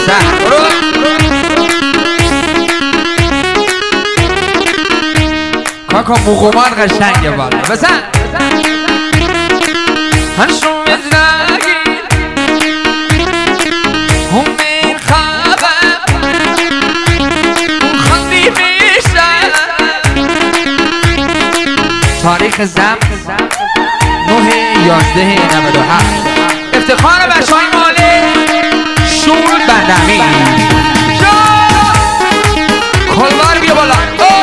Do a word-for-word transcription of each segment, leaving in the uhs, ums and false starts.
کاکا مقومان قشنگه بالا بزن هنشون بزنگی همین خوابم خندی میشن تاریخ زم نه یازده نود و هفت افتخار بچه های مالی شور بندمی کلوار بیا بالا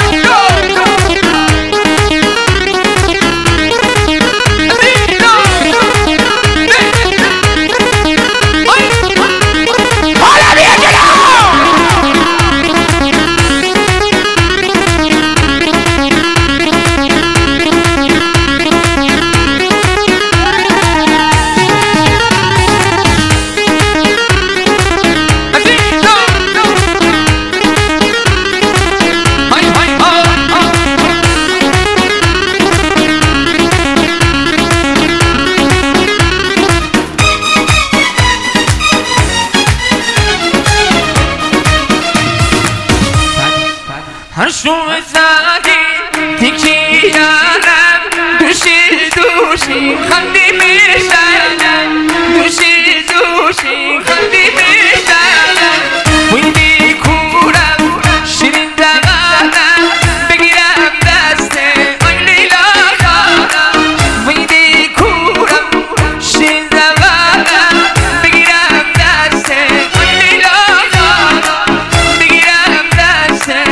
هرشون زدی تیکی یارم دوشی دوشی خندی میشن دوشی دوشی خندی میشن ویدی کورم شیرین دقانم بگیرم دسته آی لیلا خانم ویدی کورم شیرین دقانم بگیرم دسته آی لیلا خانم بگیرم دسته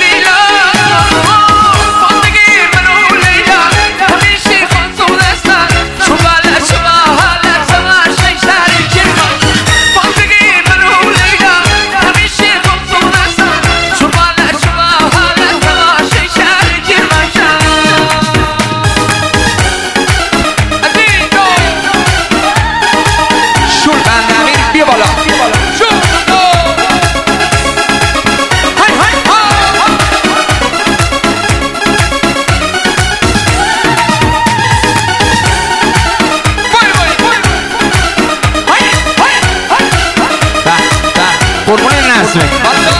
قربون نسمه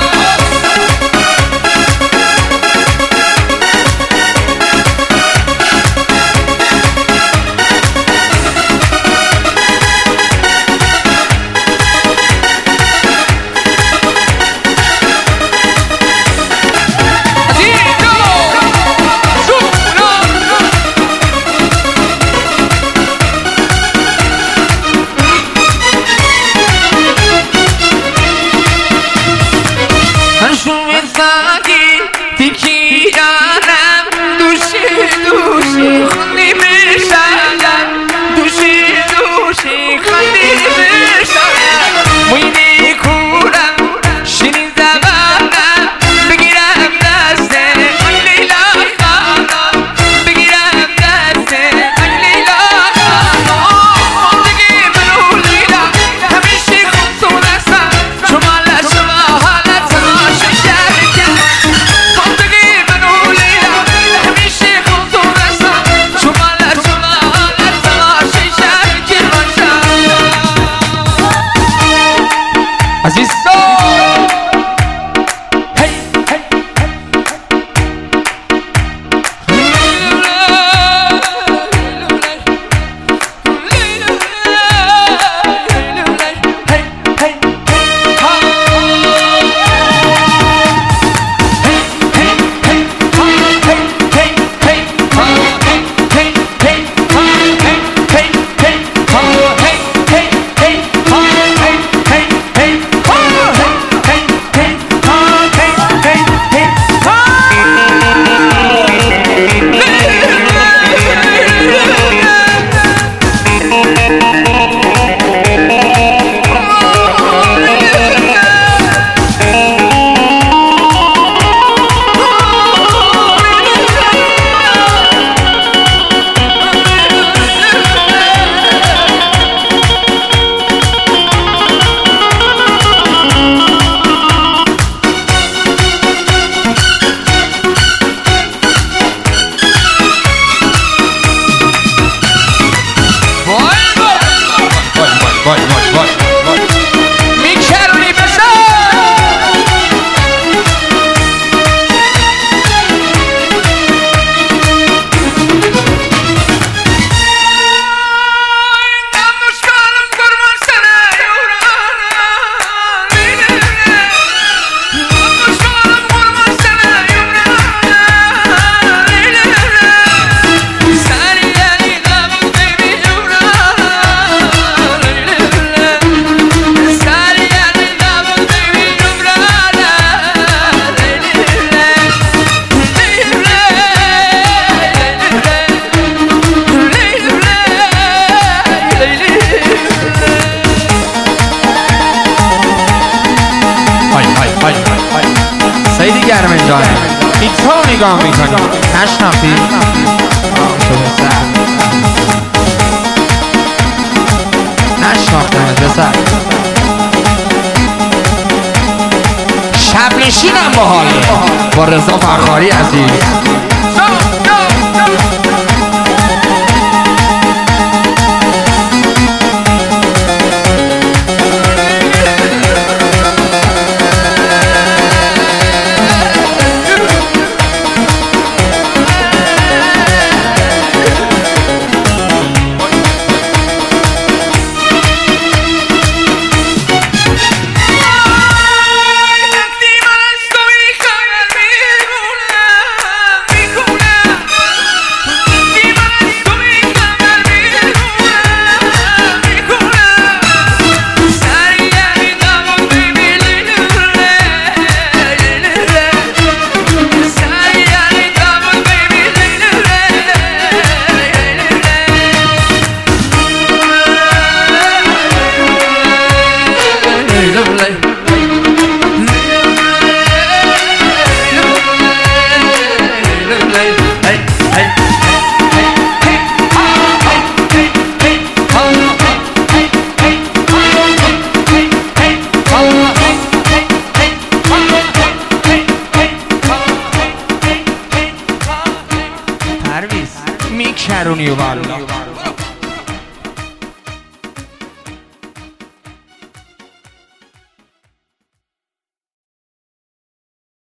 تیکی یارم دوشی دوشی خندی میشن دوشی دوشی خندی میشن ویدی کورم شیرین زبانم بگیرم دسته آی لیلا خانم بگیرم دسته آی لیلا خانم بگی منو لیلا همیشه خون تو دستم شما لشما حالت تماشا شرکت عزیز هی هی hey جان این تو نگاه میکنی نشناختی؟ نشناختم پسر شب نشینم با حاله با رضا فخاری عزیز میکرونی والا